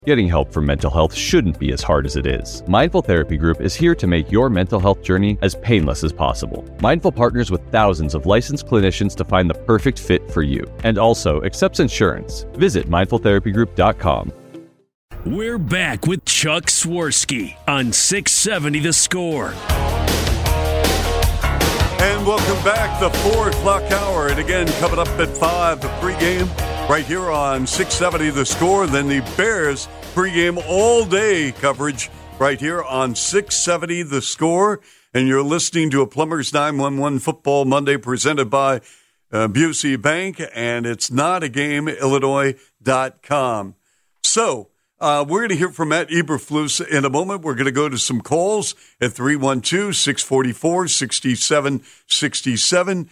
Getting help for mental health shouldn't be as hard as it is. Mindful Therapy Group is here to make your mental health journey as painless as possible. Mindful partners with thousands of licensed clinicians to find the perfect fit for you, and also accepts insurance. Visit mindfultherapygroup.com. We're back with Chuck Swirsky on 670 The Score. And welcome back, the 4 o'clock hour. And again, coming up at 5, the pregame right here on 670 The Score. Then the Bears pregame all-day coverage right here on 670 The Score. And you're listening to a Plumbers 911 Football Monday presented by Busey Bank. And it's notagameinillinois.com. So, we're going to hear from Matt Eberflus in a moment. We're going to go to some calls at 312-644-6767,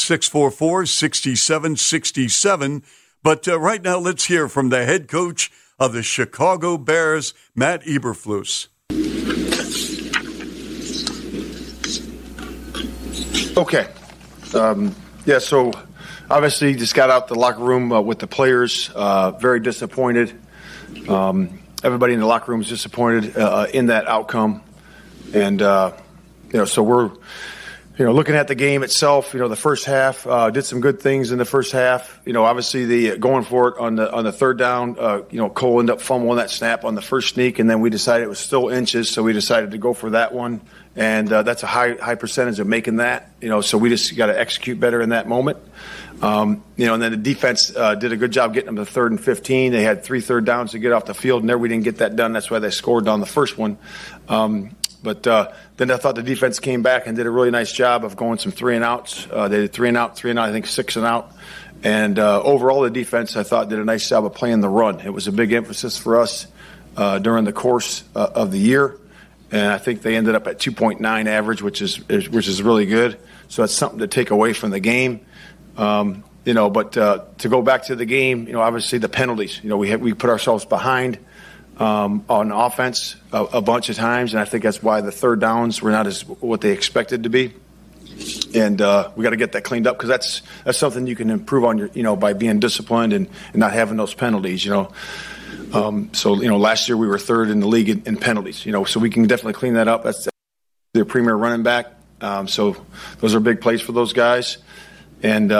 644-6767. But right now, let's hear from the head coach of the Chicago Bears, Matt Eberflus. Okay. So obviously just got out the locker room with the players, very disappointed. Everybody in the locker room is disappointed in that outcome. And, so we're, looking at the game itself, the first half, did some good things in the first half. Obviously the going for it on the third down, Cole ended up fumbling that snap on the first sneak, and then we decided it was still inches, so we decided to go for that one. And that's a high percentage of making that, so we just got to execute better in that moment. And then the defense did a good job getting them to 3rd and 15. They had 3 third downs to get off the field, and there we didn't get that done. That's why they scored on the first one. But then I thought the defense came back and did a really nice job of going some 3 and outs. They did 3 and out, I think 6 and out. And overall, the defense, I thought, did a nice job of playing the run. It was a big emphasis for us during the course of the year. And I think they ended up at 2.9 average, which is really good. So that's something to take away from the game. But to go back to the game, obviously the penalties. We put ourselves behind on offense a bunch of times, and I think that's why the third downs were not as what they expected to be. And we got to get that cleaned up, because that's something you can improve on by being disciplined and not having those penalties. Last year we were 3rd in the league in penalties. So we can definitely clean that up. That's their premier running back. So those are big plays for those guys. And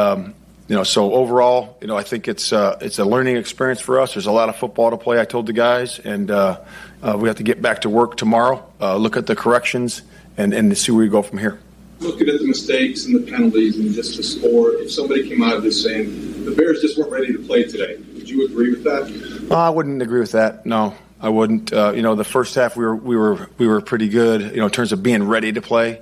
so overall, I think it's a learning experience for us. There's a lot of football to play, I told the guys, and we have to get back to work tomorrow, look at the corrections, and see where we go from here. Looking at the mistakes and the penalties and just the score, if somebody came out of this saying the Bears just weren't ready to play today, would you agree with that? I wouldn't agree with that. No, I wouldn't. The first half we were pretty good, in terms of being ready to play.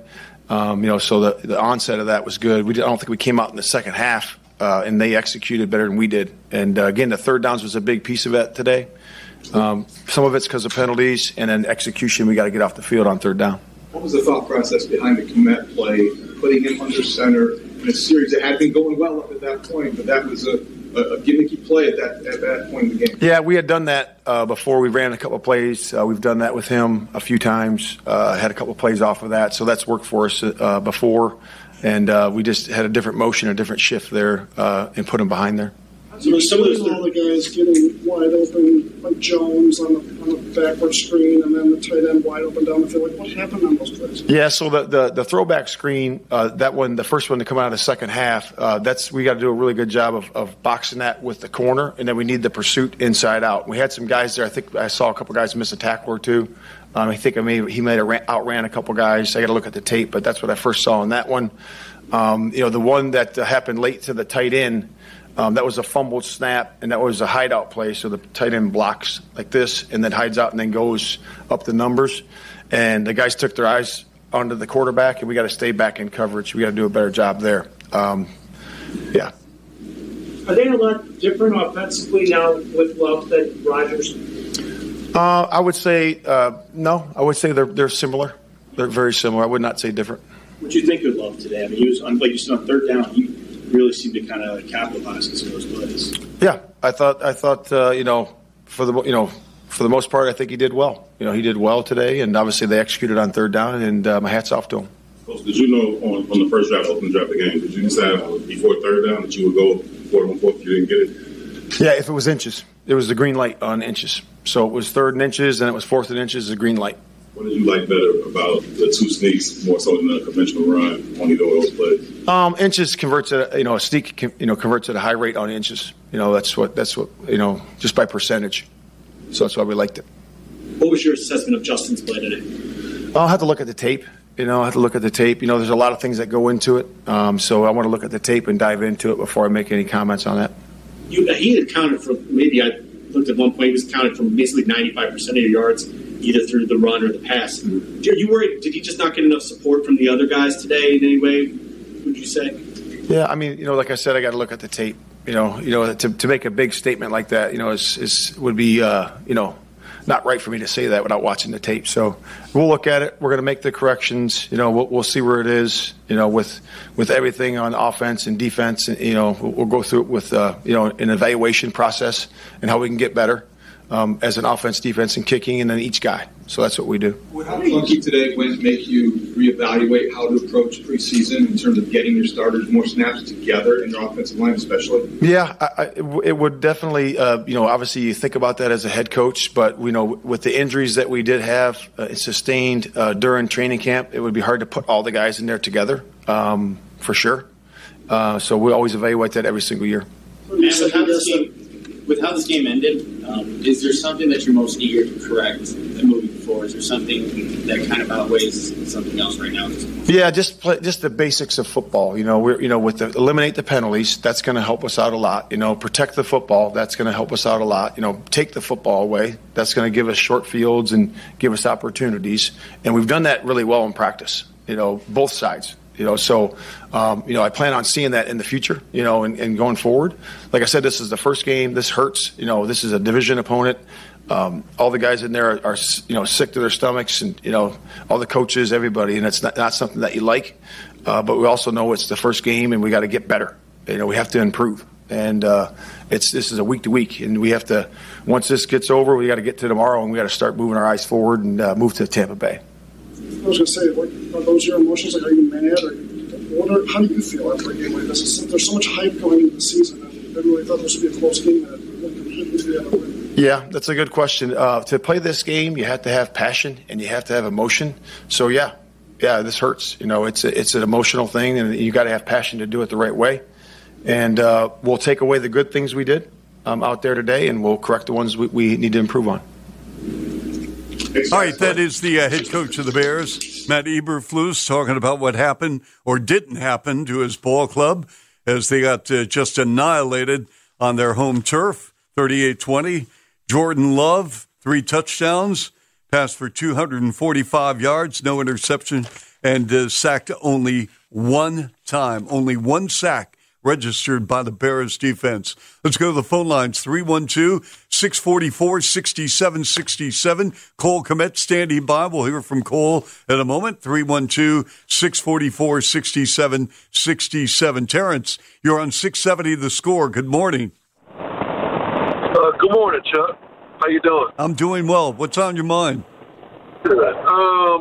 So the onset of that was good. I don't think we came out in the second half, and they executed better than we did. And again, the third downs was a big piece of it today. Some of it's because of penalties, and then execution. We got to get off the field on third down. What was the thought process behind the Kmet play, putting him under center in a series that had been going well up at that point, but that was a gimmicky play at that point in the game? Yeah, we had done that before. We ran a couple of plays. We've done that with him a few times, had a couple of plays off of that. So that's worked for us before. And we just had a different motion, a different shift there, and put him behind there. So some of all the guys getting wide open, like Jones on the backward screen, and then the tight end wide open down the field. What happened on those plays? Yeah, so the throwback screen, that one, the first one to come out of the second half, we got to do a really good job of boxing that with the corner, and then we need the pursuit inside out. We had some guys there. I think I saw a couple guys miss a tackle or two. I think he may have outran a couple guys. I got to look at the tape, but that's what I first saw in that one. The one that happened late to the tight end. That was a fumbled snap, and that was a hideout play. So the tight end blocks like this and then hides out and then goes up the numbers. And the guys took their eyes onto the quarterback, and we got to stay back in coverage. We got to do a better job there. Yeah. Are they a lot different offensively now with Love than Rodgers? I would say no. I would say they're similar. They're very similar. I would not say different. What do you think of Love today? I mean, he was like you said on third down. He really seemed to kind of capitalize on some of those plays. Yeah, I thought for the most part, I think he did well. He did well today, and obviously they executed on third down, and my hat's off to him. Coach, did you know on the first drive, opening drive of the game, did you decide before third down that you would go 4-on-4 if you didn't get it? Yeah, if it was inches. it was the green light on inches. So it was 3rd and inches, and it was 4th and inches, the green light. What did you like better about the 2 sneaks more so than a conventional run on either of those plays? Inches converts at a sneak converts at a high rate on inches. That's what just by percentage. So that's why we liked it. What was your assessment of Justin's play today? I'll have to look at the tape. There's a lot of things that go into it. So I want to look at the tape and dive into it before I make any comments on that. He had counted for, maybe I looked at one point, he was counted from basically 95% of your yards, either through the run or the pass. Mm-hmm. Are you worried, did he just not get enough support from the other guys today in any way, would you say? Yeah, like I said, I got to look at the tape. To make a big statement like that, would be, not right for me to say that without watching the tape. So we'll look at it. We're going to make the corrections. We'll see where it is. With everything on offense and defense. And, we'll go through it with an evaluation process and how we can get better as an offense, defense, and kicking, and then each guy. So that's what we do. How clunky today would make you reevaluate how to approach preseason in terms of getting your starters more snaps together in your offensive line, especially? Yeah, it would definitely. Obviously you think about that as a head coach, but with the injuries that we did have sustained during training camp, it would be hard to put all the guys in there together for sure. So we always evaluate that every single year. With how this game ended, is there something that you're most eager to correct moving forward? Is there something that kind of outweighs something else right now? Yeah, just the basics of football. Eliminate the penalties. That's going to help us out a lot. Protect the football. That's going to help us out a lot. Take the football away. That's going to give us short fields and give us opportunities. And we've done that really well in practice. Both sides. I plan on seeing that in the future, and going forward. Like I said, this is the first game. This hurts. This is a division opponent. All the guys in there are sick to their stomachs, and, all the coaches, everybody, and it's not something that you like. But we also know it's the first game, and we got to get better. We have to improve. And this is a week to week, and we have to, once this gets over, we got to get to tomorrow, and we got to start moving our eyes forward and move to Tampa Bay. I was going to say, are those your emotions? Are you mad? How do you feel after a game like this? There's so much hype going into the season, and everybody thought this would be a close game, and it went completely the other way. Yeah, that's a good question. To play this game, you have to have passion and you have to have emotion. So yeah, this hurts. It's an emotional thing, and you got to have passion to do it the right way. And we'll take away the good things we did out there today, and we'll correct the ones we need to improve on. All right, that is the head coach of the Bears, Matt Eberflus, talking about what happened or didn't happen to his ball club as they got just annihilated on their home turf, 38-20. Jordan Love, 3 touchdowns, passed for 245 yards, no interception, and sacked only one time. Only one sack registered by the Bears defense. Let's go to the phone lines, 312-644-6767. Cole Kmet standing by. We'll hear from Cole in a moment. 312-644-6767. Terrence, you're on 670 The Score. Good morning. Good morning, Chuck. How you doing? I'm doing well. What's on your mind? Good. I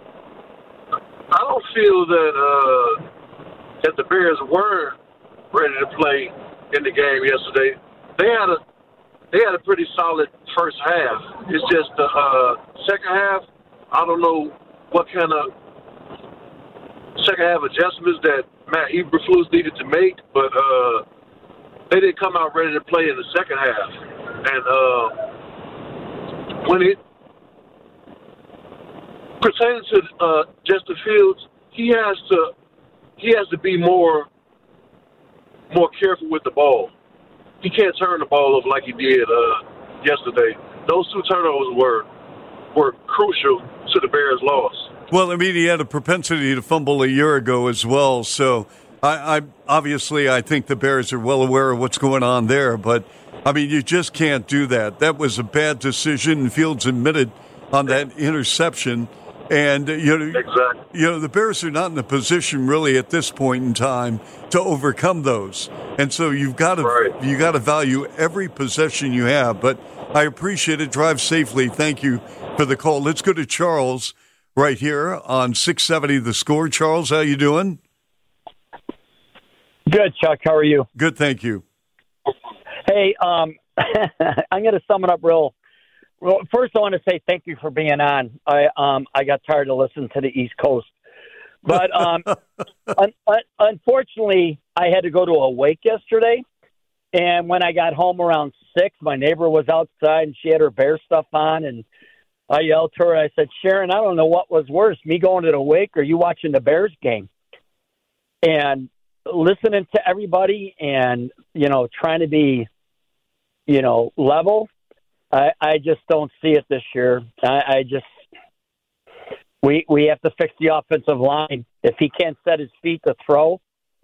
don't feel that the Bears were ready to play in the game yesterday. They had a pretty solid first half. It's just the second half. I don't know what kind of second half adjustments that Matt Eberflus needed to make, but they didn't come out ready to play in the second half. And when it pertains to Justin Fields, he has to be more careful with the ball. He can't turn the ball over like he did yesterday. Those 2 turnovers were crucial to the Bears' loss. Well, he had a propensity to fumble a year ago as well. So I obviously think the Bears are well aware of what's going on there. But, you just can't do that. That was a bad decision. Fields admitted on that interception. And, exactly. The Bears are not in a position really at this point in time to overcome those. And so you've got to value every possession you have. But I appreciate it. Drive safely. Thank you for the call. Let's go to Charles right here on 670 The Score. Charles, how you doing? Good, Chuck. How are you? Good, thank you. Hey, I'm going to sum it up real. First, I want to say thank you for being on. I got tired of listening to the East Coast. But unfortunately, I had to go to a wake yesterday. And when I got home around 6, my neighbor was outside, and she had her Bear stuff on. And I yelled to her, I said, Sharon, I don't know what was worse, me going to the wake or you watching the Bears game. And listening to everybody and, trying to be, level, I just don't see it this year. We have to fix the offensive line. If he can't set his feet to throw,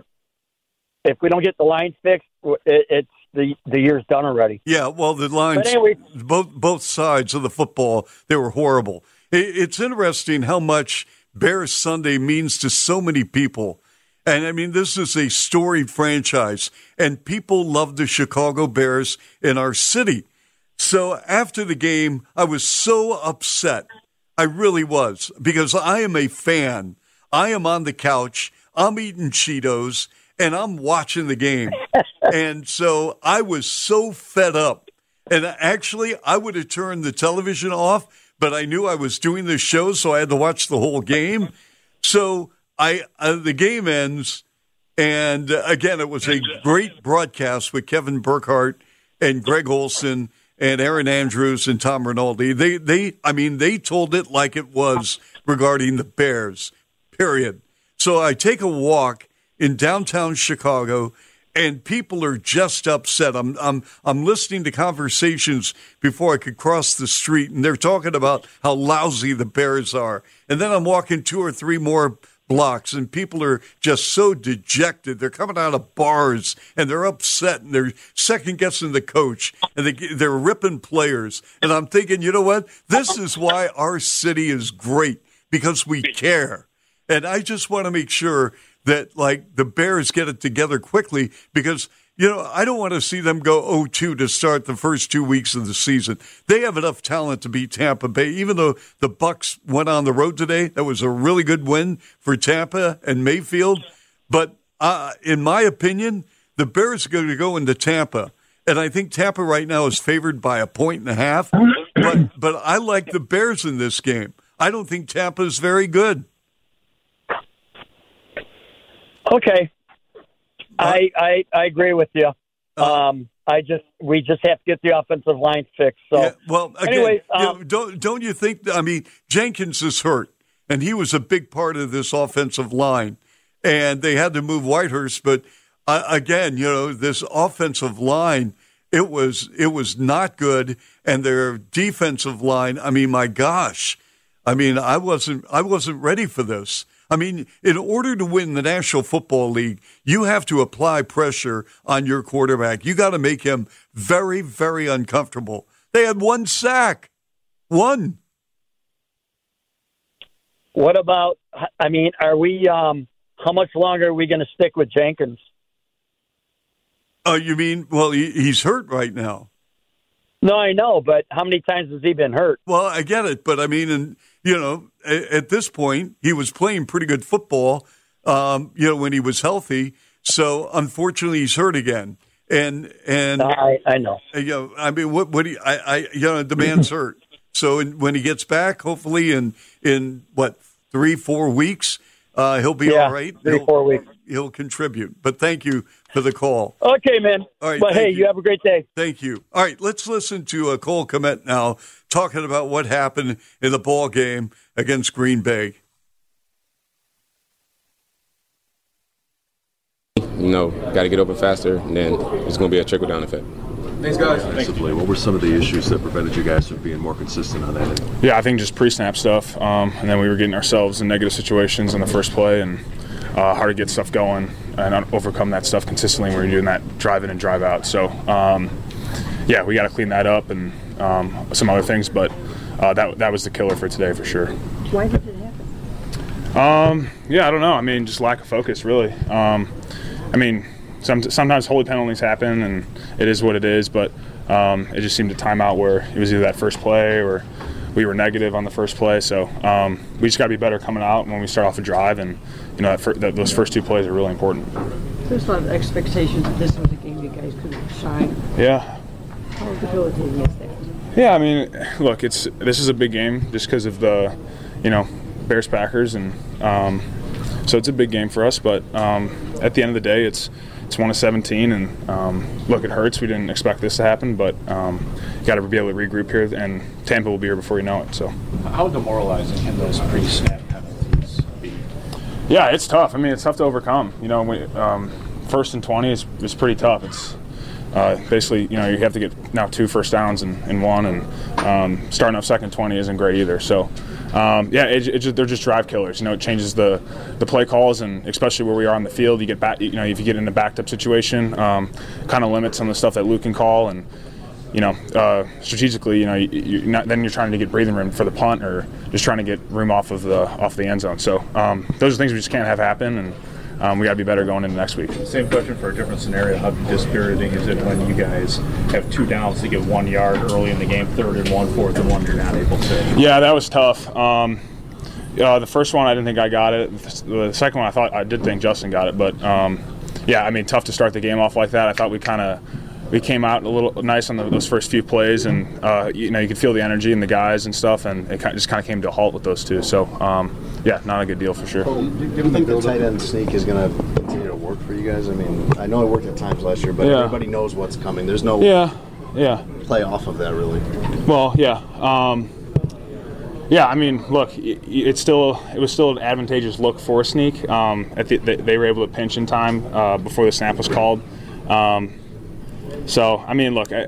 if we don't get the line fixed, it's the year's done already. Yeah, well, the lines, but anyway, both sides of the football, they were horrible. It's interesting how much Bears Sunday means to so many people. And, I mean, this is a storied franchise, and people love the Chicago Bears in our city. So after the game, I was so upset. I really was, because I am a fan. I am on the couch. I'm eating Cheetos, and I'm watching the game. And so I was so fed up. And actually, I would have turned the television off, but I knew I was doing this show, so I had to watch the whole game. So the game ends, and again, it was a great broadcast with Kevin Burkhardt and Greg Olson and Aaron Andrews and Tom Rinaldi. They told it like it was regarding the Bears, period. So I take a walk in downtown Chicago, and people are just upset. I'm listening to conversations before I could cross the street, and they're talking about how lousy the Bears are. And then I'm walking 2 or 3 more blocks, and people are just so dejected. They're coming out of bars, and they're upset, and they're second-guessing the coach, and they're ripping players. And I'm thinking, you know what? This is why our city is great, because we care. And I just want to make sure that, the Bears get it together quickly, because, I don't want to see them go 0-2 to start the first 2 weeks of the season. They have enough talent to beat Tampa Bay. Even though the Bucs went on the road today, that was a really good win for Tampa and Mayfield. But in my opinion, the Bears are going to go into Tampa. And I think Tampa right now is favored by 1.5. But I like the Bears in this game. I don't think Tampa is very good. Okay. I agree with you. We just have to get the offensive line fixed. So, yeah, well, again, anyways, don't you think? Jenkins is hurt, and he was a big part of this offensive line, and they had to move Whitehurst. But again, this offensive line, it was not good, and their defensive line. My gosh, I wasn't ready for this. In order to win the National Football League, you have to apply pressure on your quarterback. You got to make him very, very uncomfortable. They had 1 sack. 1. What about, are we, how much longer are we going to stick with Jenkins? You mean, well, he's hurt right now. No, I know, but how many times has he been hurt? Well, I get it, but at this point, he was playing pretty good football, when he was healthy. So, unfortunately, he's hurt again. And I know. What do you, the man's hurt. So, when he gets back, hopefully in 3-4 weeks, he'll be all right. 3-4 weeks. He'll contribute. But thank you for the call. Okay, man. All right, but hey, you have a great day. Thank you. All right, let's listen to Cole Kmet now talking about what happened in the ball game against Green Bay. Got to get open faster, and then it's going to be a trickle-down effect. Thanks, guys. Offensively, what were some of the issues that prevented you guys from being more consistent on that end? Yeah, I think just pre-snap stuff, and then we were getting ourselves in negative situations in the first play, and hard to get stuff going and overcome that stuff consistently when you're doing that drive in and drive out. So, we got to clean that up and some other things, but that was the killer for today for sure. Why did it happen? I don't know. Just lack of focus, really. Sometimes holding penalties happen, and it is what it is, but it just seemed to time out where it was either that first play or we were negative on the first play. So we just got to be better coming out when we start off a drive, and those first 2 plays are really important. There's a lot of expectations that this was a game you guys could shine. Yeah. How debilitating is that? Yeah, I mean, look, this is a big game just because of the, Bears Packers, and so it's a big game for us. But at the end of the day, it's 1 of 17, and look, it hurts. We didn't expect this to happen, but you got to be able to regroup here, and Tampa will be here before you know it. So, how demoralizing can those pre-snap penalties be? Yeah, it's tough. I mean, it's tough to overcome. First and 20 is pretty tough. It's basically, you have to get now 2 first downs in one, and starting off second 20 isn't great either. So, they're just drive killers. It changes the play calls, and especially where we are on the field, you get back. If you get in a backed up situation, kind of limits some of the stuff that Luke can call, and strategically, then you're trying to get breathing room for the punt, or just trying to get room off the end zone. So those are things we just can't have happen, and we got to be better going into next week. Same question for a different scenario. How dispiriting is it when you guys have 2 downs to get 1 yard early in the game, 3rd and 1, 4th and 1, you're not able to? Yeah, that was tough. The first one, I didn't think I got it. The second one, I did think Justin got it. But, tough to start the game off like that. I thought we came out a little nice on those first few plays, and, you could feel the energy in the guys and stuff, and it just kind of came to a halt with those two. So, not a good deal for sure. Do you think the tight end sneak is going to continue to work for you guys? I mean, I know it worked at times last year, but everybody knows what's coming. There's no play off of that, really. Well, yeah. I mean, look, it was still an advantageous look for a sneak. They were able to pinch in time before the snap was called. So, I mean, look,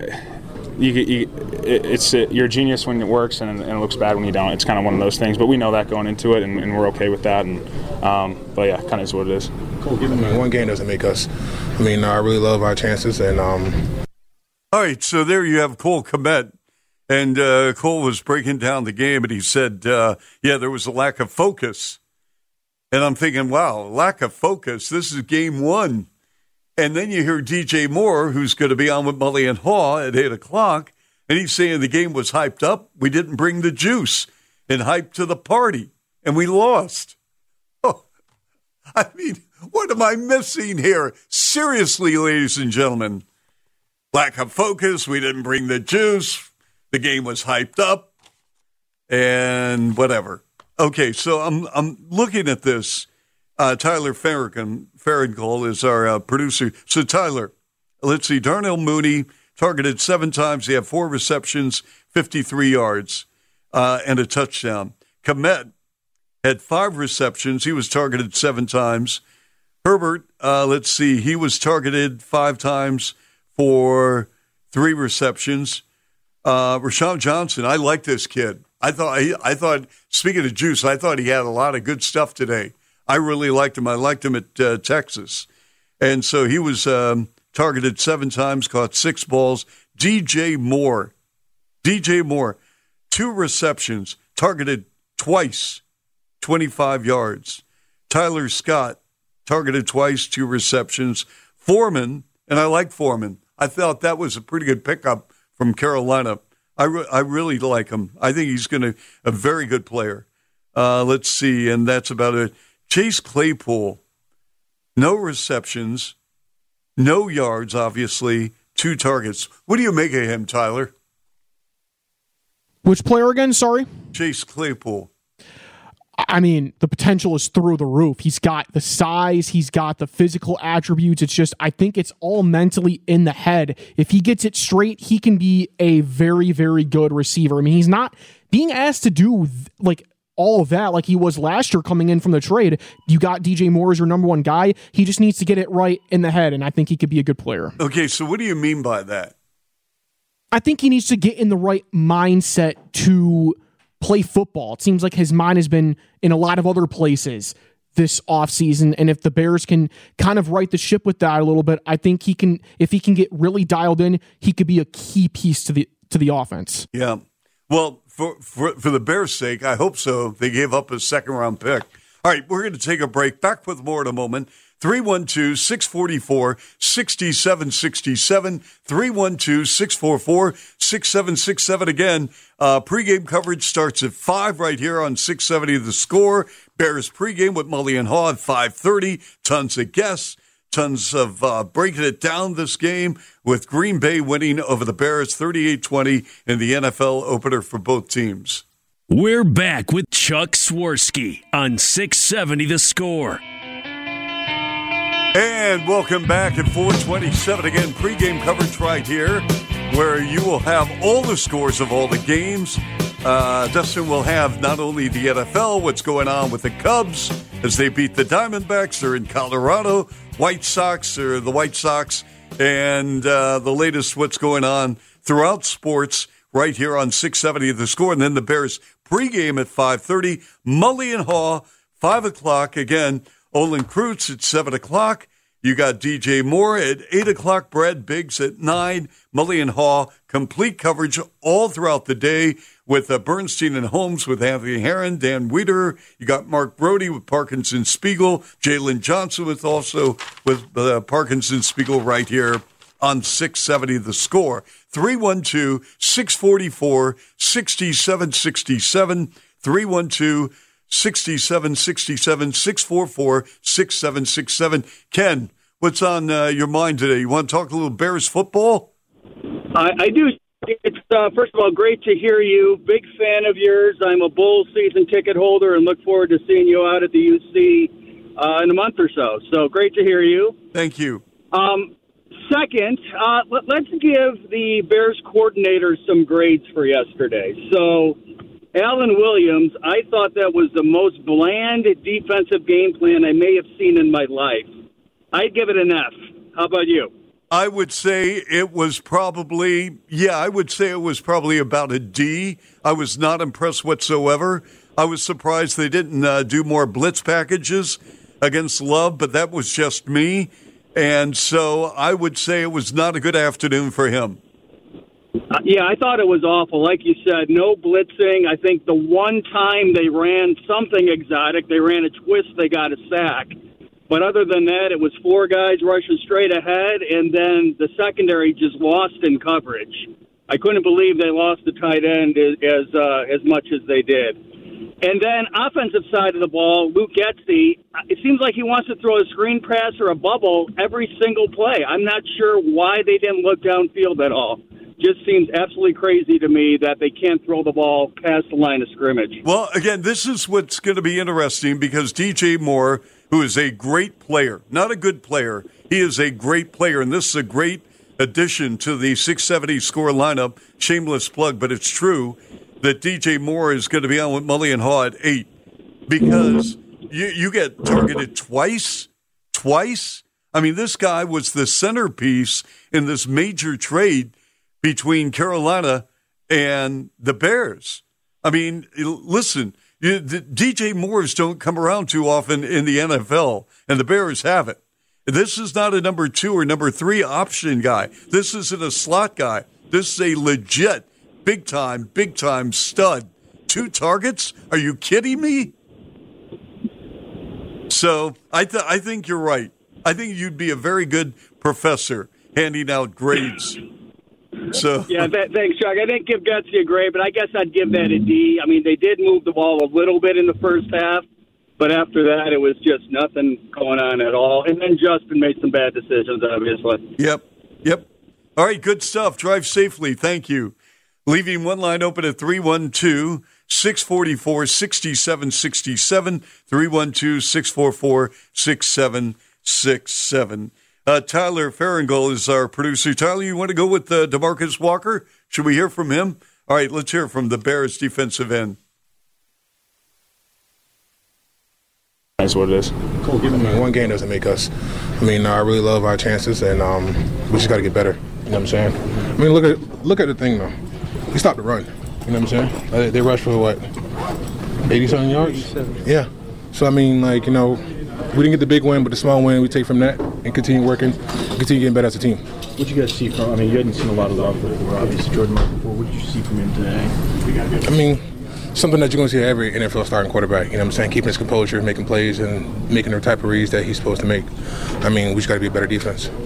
you're a genius when it works, and it looks bad when you don't. It's kind of one of those things, but we know that going into it, and we're okay with that. And kind of is what it is. Cool. One game doesn't make us. I really love our chances, and All right, so there you have Cole Kmet, and Cole was breaking down the game, and he said, there was a lack of focus, and I'm thinking, wow, lack of focus. This is game 1. And then you hear DJ Moore, who's going to be on with Mully and Haw at 8 o'clock, and he's saying the game was hyped up. We didn't bring the juice and hype to the party, and we lost. Oh, I mean, what am I missing here? Seriously, ladies and gentlemen. Lack of focus. We didn't bring the juice. The game was hyped up, and whatever. Okay, so I'm looking at this. Tyler Farrankle is our producer. So, Tyler, let's see. Darnell Mooney targeted 7 times. He had 4 receptions, 53 yards, and a touchdown. Kmet had 5 receptions. He was targeted 7 times. Herbert, he was targeted 5 times for 3 receptions. Rashawn Johnson, I like this kid. I thought, speaking of juice, I thought he had a lot of good stuff today. I really liked him. I liked him at Texas. And so he was targeted 7 times, caught 6 balls. DJ Moore, 2 receptions, targeted twice, 25 yards. Tyler Scott, targeted twice, 2 receptions. Foreman, and I like Foreman. I thought that was a pretty good pickup from Carolina. I really like him. I think he's a very good player. Let's see, and that's about it. Chase Claypool, no receptions, no yards, obviously, 2 targets. What do you make of him, Tyler? Which player again? Sorry? Chase Claypool. I mean, the potential is through the roof. He's got the size. He's got the physical attributes. It's just, I think it's all mentally in the head. If he gets it straight, he can be a very, very good receiver. I mean, he's not being asked to do, all of that like he was last year coming in from the trade. You got DJ Moore as your number 1 guy. He just needs to get it right in the head, and I think he could be a good player. Okay, so what do you mean by that? I think he needs to get in the right mindset to play football. It seems like his mind has been in a lot of other places this offseason, and if the Bears can kind of right the ship with that a little bit, I think he can. If he can get really dialed in, he could be a key piece to the offense. Yeah. Well, for the Bears' sake, I hope so. They gave up a 2nd-round pick. All right, we're going to take a break. Back with more in a moment. 312-644-6767. 312-644-6767. Again, pregame coverage starts at 5 right here on 670 The Score. Bears pregame with Mully and Haw at 5:30. Tons of guests. Tons of breaking it down this game with Green Bay winning over the Bears 38-20 in the NFL opener for both teams. We're back with Chuck Swirsky on 670 The Score. And welcome back at 427 again, pregame coverage right here, where you will have all the scores of all the games. Dustin will have not only the NFL, what's going on with the Cubs as they beat the Diamondbacks. They're in Colorado. White Sox, or the White Sox, and the latest what's going on throughout sports right here on 670 The Score. And then the Bears pregame at 5:30. Mully and Haw, 5 o'clock. Again, Olin Kreutz at 7 o'clock. You got DJ Moore at 8 o'clock. Brad Biggs at 9. Mully and Haw, complete coverage all throughout the day with Bernstein and Holmes with Anthony Herron, Dan Wieder. You got Mark Brody with Parkinson Spiegel. Jalen Johnson with Parkinson Spiegel right here on 670 The Score. 312-644-6767. 312-6767. 644-6767. Ken, what's on your mind today? You want to talk a little Bears football? I do. It's first of all, great to hear you. Big fan of yours. I'm a Bull season ticket holder and look forward to seeing you out at the UC in a month or so. So great to hear you. Thank you. Second, let's give the Bears coordinator some grades for yesterday. So Alan Williams, I thought that was the most bland defensive game plan I may have seen in my life. I'd give it an F. How about you? I would say it was probably about a D. I was not impressed whatsoever. I was surprised they didn't do more blitz packages against Love, but that was just me. And so I would say it was not a good afternoon for him. Yeah, I thought it was awful. Like you said, no blitzing. I think the one time they ran something exotic, they ran a twist, they got a sack. But other than that, it was 4 guys rushing straight ahead, and then the secondary just lost in coverage. I couldn't believe they lost the tight end as much as they did. And then offensive side of the ball, Luke Getsy, it seems like he wants to throw a screen pass or a bubble every single play. I'm not sure why they didn't look downfield at all. Just seems absolutely crazy to me that they can't throw the ball past the line of scrimmage. Well, again, this is what's going to be interesting because DJ Moore, who is a great player, not a good player, he is a great player, and this is a great addition to the 670 Score lineup. Shameless plug, but it's true that DJ Moore is going to be on with Mully and Haw at 8 because you get targeted twice. I mean, this guy was the centerpiece in this major trade between Carolina and the Bears. I mean, listen, the DJ Moores don't come around too often in the NFL, and the Bears have it. This is not a number 2 or number 3 option guy. This isn't a slot guy. This is a legit, big-time stud. 2 targets? Are you kidding me? So I think you're right. I think you'd be a very good professor handing out grades. So yeah, thanks, Chuck. I didn't give Gutsy a grade, but I guess I'd give that a D. I mean, they did move the ball a little bit in the first half, but after that, it was just nothing going on at all. And then Justin made some bad decisions, obviously. Yep. All right, good stuff. Drive safely. Thank you. Leaving one line open at 312-644-6767, 312-644-6767. Tyler Farringle is our producer. Tyler, you want to go with DeMarcus Walker? Should we hear from him? All right, let's hear from the Bears defensive end. That's what it is. Cool. One game doesn't make us. I mean, I really love our chances, and we just got to get better. You know what I'm saying? I mean, look at the thing, though. We stopped the run. You know what I'm saying? They rushed for, what, 80-something yards? 87. Yeah. So, I mean, like, you know, we didn't get the big win, but the small win we take from that and continue working, continue getting better as a team. What did you guys see from, I mean, you hadn't seen a lot of love for obviously Jordan Love before. What did you see from him today? I mean, something that you're going to see every NFL starting quarterback, you know what I'm saying? Keeping his composure, making plays, and making the type of reads that he's supposed to make. I mean, we just got to be a better defense.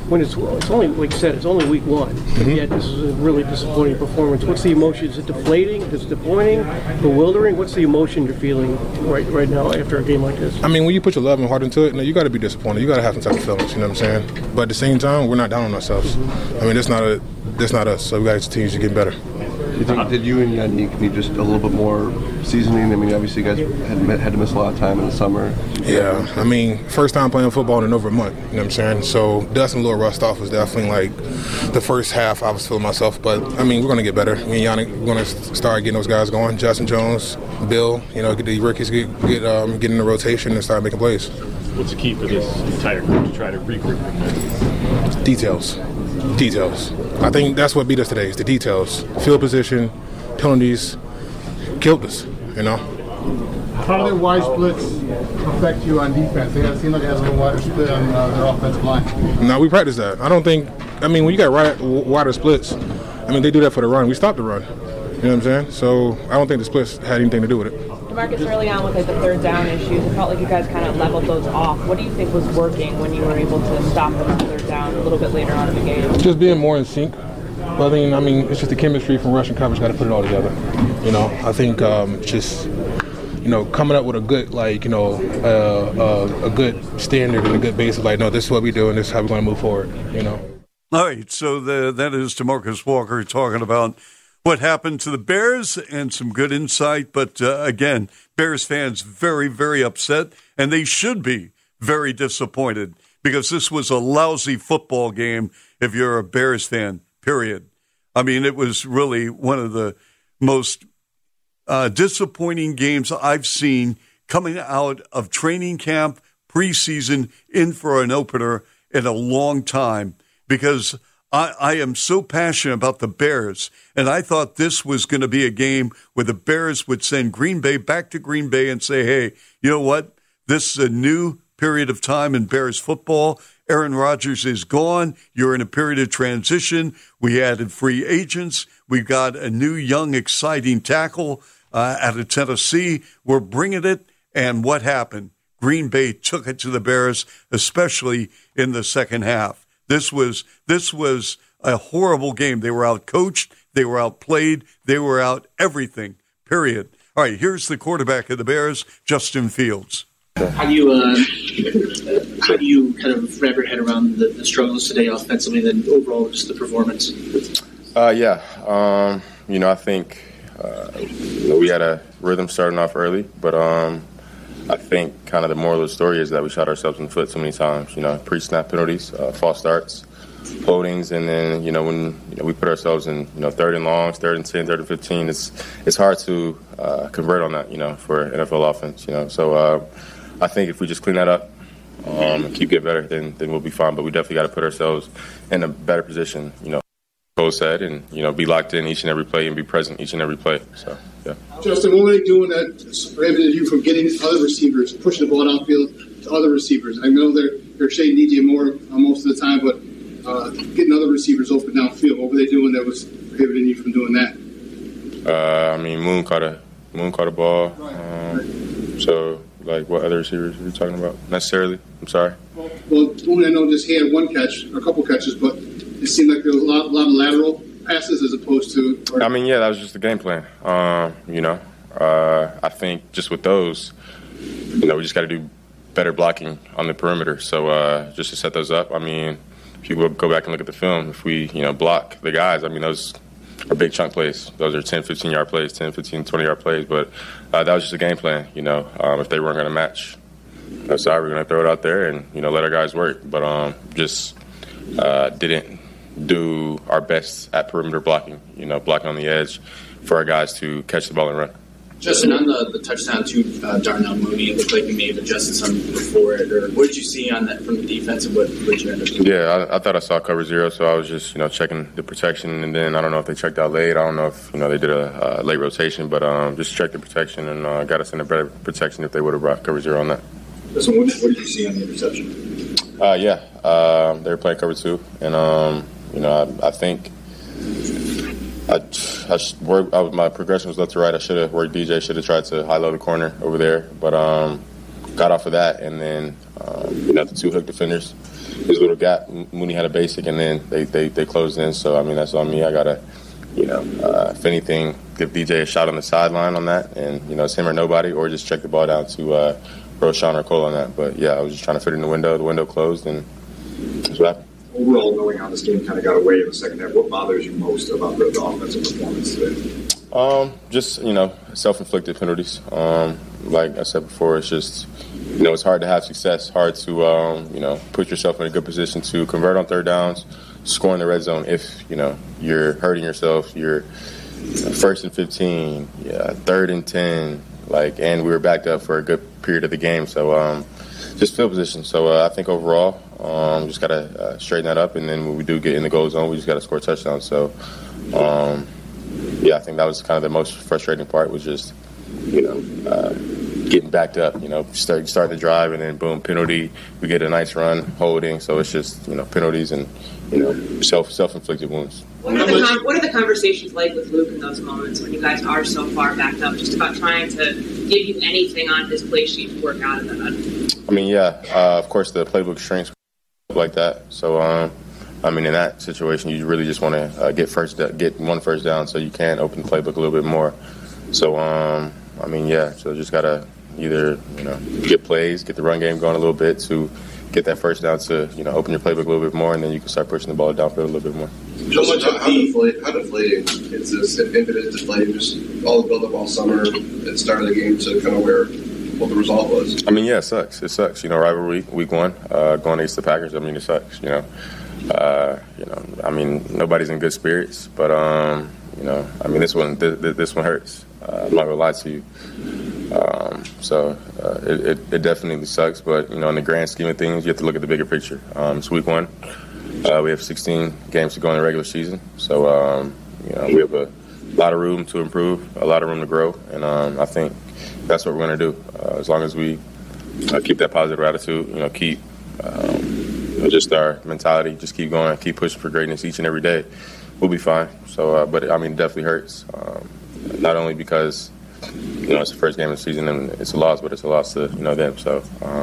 when it's only, like you said, it's only week one, and yet this is a really disappointing performance. What's the emotion? Is it deflating, disappointing, bewildering? What's the emotion you're feeling right now after a game like this? I mean, when you put your love and heart into it, you got to be disappointed. You got to have some type of feelings, you know what I'm saying? But at the same time, we're not down on ourselves. I mean, that's not us, so we got to continue to get better. Do you think, did you and Yannick need just a little bit more seasoning? I mean, obviously you guys had to miss a lot of time in the summer. Yeah, I mean, first time playing football in over a month, you know what I'm saying? So Dustin a little rust off was definitely like the first half I was feeling myself. But, I mean, we're going to get better. Me and Yannick, we're going to start getting those guys going. Justin Jones, Bill, get the rookies get in the rotation and start making plays. What's the key for this entire group to try to regroup from this? Details. I think that's what beat us today is the details. Field position, penalties, killed us, How do their wide splits affect you on defense? It seems like it has a little wider split on their offensive line. No, we practice that. When you got wider splits, they do that for the run. We stopped the run. You know what I'm saying? So I don't think the splits had anything to do with it. Marcus, early on with the third down issues, it felt like you guys kind of leveled those off. What do you think was working when you were able to stop them on third down a little bit later on in the game? Just being more in sync. But I mean, it's just the chemistry from rushing coverage. Got to put it all together. I think coming up with a good a good standard and a good base of no, this is what we do and this is how we're going to move forward. All right, so that is DeMarcus Walker talking about what happened to the Bears and some good insight. But again, Bears fans very, very upset, and they should be very disappointed because this was a lousy football game if you're a Bears fan, period. I mean, it was really one of the most disappointing games I've seen coming out of training camp, preseason, in for an opener in a long time because I am so passionate about the Bears, and I thought this was going to be a game where the Bears would send Green Bay back to Green Bay and say, hey, you know what? This is a new period of time in Bears football. Aaron Rodgers is gone. You're in a period of transition. We added free agents. We've got a new, young, exciting tackle out of Tennessee. We're bringing it. And what happened? Green Bay took it to the Bears, especially in the second half. This was a horrible game. They were out-coached. They were outplayed. They were out everything, period. All right, here's the quarterback of the Bears, Justin Fields. How do you kind of wrap your head around the struggles today offensively and then overall just the performance? I think we had a rhythm starting off early, but I think kind of the moral of the story is that we shot ourselves in the foot so many times. Pre-snap penalties, false starts, holdings, and then when we put ourselves in third and longs, 3rd and 10, 3rd and 15, it's hard to convert on that for NFL offense. So I think if we just clean that up and keep getting better, then we'll be fine. But we definitely got to put ourselves in a better position. Cole said, and be locked in each and every play and be present each and every play. So yeah. Justin, what were they doing that prohibited you from getting other receivers, pushing the ball downfield to other receivers? I know they're shading DJ Moore most of the time, but getting other receivers open downfield, what were they doing that was prohibiting you from doing that? Moon caught a ball. So, what other receivers are you talking about necessarily? I'm sorry. Well, Moon, I know just had one catch, a couple catches, but it seemed like there was a lot of lateral passes as opposed to. That was just the game plan. I think just with those, we just got to do better blocking on the perimeter. So just to set those up, if you go back and look at the film, if we block the guys, those are big chunk plays. Those are 10, 15-yard plays, 10, 15, 20-yard plays. But that was just a game plan. If they weren't going to match, that's how we're going to throw it out there and let our guys work. But just didn't do our best at perimeter blocking. Blocking on the edge for our guys to catch the ball and run. Justin, on the touchdown to Darnell Mooney, it looked like you may have adjusted something before it. Or what did you see on that from the defense and what you ended up doing? Yeah, I thought I saw cover 0, so I was just checking the protection, and then I don't know if they checked out late. I don't know if they did a late rotation, but just checked the protection and got us in a better protection if they would have brought cover 0 on that. So what did you see on the interception? They were playing cover 2, and I think. My progression was left to right. I should have worked DJ. Should have tried to high-low the corner over there, but got off of that, and then the 2 hook defenders his little gap. Mooney had a basic, and then they closed in. So, I mean, that's on me. I got to, if anything, give DJ a shot on the sideline on that. And, it's him or nobody, or just check the ball down to Roshan or Cole on that. But, yeah, I was just trying to fit in the window. The window closed, and that's what happened. Overall, knowing how this game kind of got away in the second half, what bothers you most about the offensive performance today? Just, self-inflicted penalties. Like I said before, it's just, it's hard to have success, hard to, put yourself in a good position to convert on third downs, score in the red zone if, you're hurting yourself, you're 1st and 15, 3rd and 10, and we were backed up for a good period of the game. So, just field position. So, I think overall, just got to straighten that up, and then when we do get in the goal zone, we just got to score touchdowns. So, I think that was kind of the most frustrating part, was just, getting backed up, start the drive, and then boom, penalty. We get a nice run, holding. So it's just, penalties and, self-inflicted wounds. What are the conversations like with Luke in those moments when you guys are so far backed up, just about trying to give you anything on his play sheet to work out of that? I mean, of course the playbook shrinks like that. So, in that situation, you really just want to get one first down so you can open the playbook a little bit more. So, so just got to either, get plays, get the run game going a little bit to get that first down to, open your playbook a little bit more, and then you can start pushing the ball downfield a little bit more. Just how deflating is this impetus deflating, just all the build-up all summer at the start of the game to kind of what the result was? It sucks. It sucks. Rivalry week 1, going against the Packers. It sucks. Nobody's in good spirits, but this one hurts. I'm not gonna lie to you. It definitely sucks, but in the grand scheme of things, you have to look at the bigger picture. It's week 1. We have 16 games to go in the regular season, so we have a lot of room to improve, a lot of room to grow, and I think that's what we're gonna do. As long as we keep that positive attitude, keep just our mentality, just keep going, keep pushing for greatness each and every day, we'll be fine. So, but it definitely hurts. Not only because it's the first game of the season and it's a loss, but it's a loss to them. So,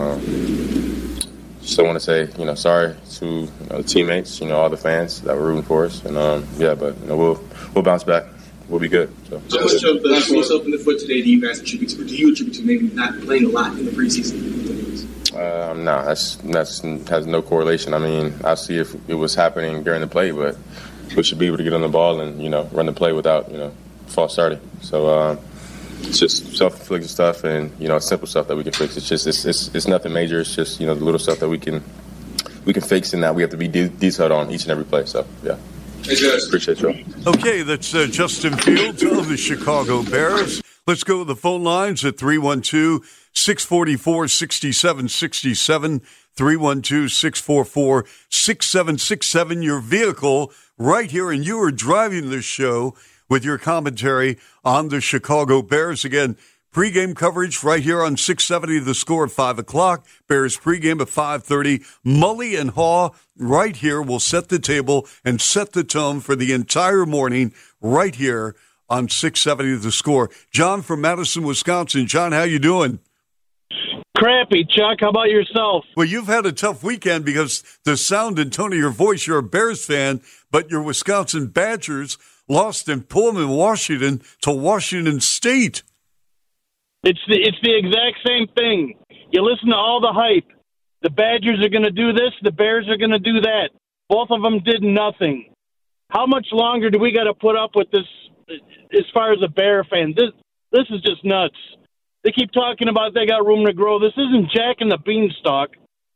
just want to say sorry to the teammates, all the fans that were rooting for us, and but we'll bounce back. We'll be good. So much of the yourself in the foot today do you guys attribute to maybe not playing a lot in the preseason? No, that's has no correlation. I'll see if it was happening during the play, but we should be able to get on the ball and run the play without false starting. So it's just self-inflicted stuff, and simple stuff that we can fix. It's just it's nothing major. It's just the little stuff that we can fix, and that we have to be detailed on each and every play. So yeah. Thanks, guys. Appreciate you. Okay, that's Justin Fields of the Chicago Bears. Let's go to the phone lines at 312-644-6767, 312-644-6767. Your vehicle right here, and you are driving the show with your commentary on the Chicago Bears. Again, pregame coverage right here on 670 The Score at 5 o'clock. Bears pregame at 5:30. Mully and Haw right here will set the table and set the tone for the entire morning right here on 670 The Score. John from Madison, Wisconsin. John, how you doing? Crappy, Chuck. How about yourself? Well, you've had a tough weekend because the sound and tone of your voice, you're a Bears fan, but your Wisconsin Badgers lost in Pullman, Washington to Washington State. It's the exact same thing. You listen to all the hype. The Badgers are going to do this. The Bears are going to do that. Both of them did nothing. How much longer do we got to put up with this as far as a Bear fan? This is just nuts. They keep talking about they got room to grow. This isn't Jack and the Beanstalk.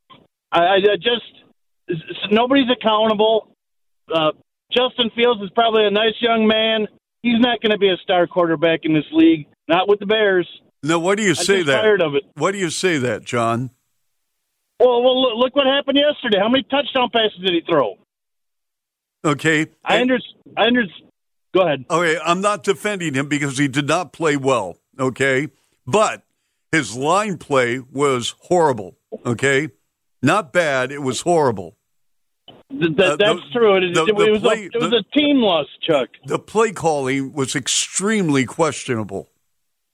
Nobody's accountable. Justin Fields is probably a nice young man. He's not going to be a star quarterback in this league. Not with the Bears. No, why do you say that? I'm tired of it. Why do you say that, John? Well, look what happened yesterday. How many touchdown passes did he throw? Okay. I understand. Go ahead. Okay, I'm not defending him because he did not play well, okay? But his line play was horrible, okay? Not bad, it was horrible. That's true. It was a team loss, Chuck. The play calling was extremely questionable.